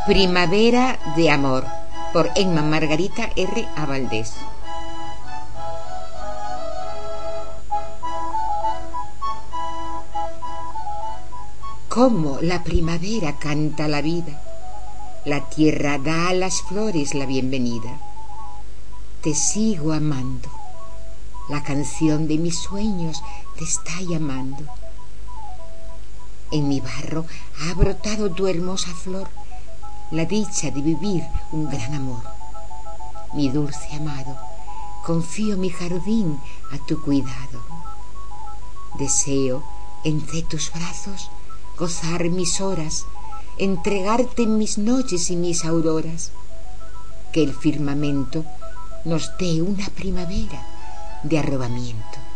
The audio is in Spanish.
Primavera de amor, por Emma Margarita R. A. Valdés. Cómo la primavera canta la vida, la tierra da a las flores la bienvenida. Te sigo amando, la canción de mis sueños te está llamando. En mi barro ha brotado tu hermosa flor, la dicha de vivir un gran amor. Mi dulce amado, confío mi jardín a tu cuidado. Deseo entre tus brazos gozar mis horas, entregarte mis noches y mis auroras. Que el firmamento nos dé una primavera de arrobamiento.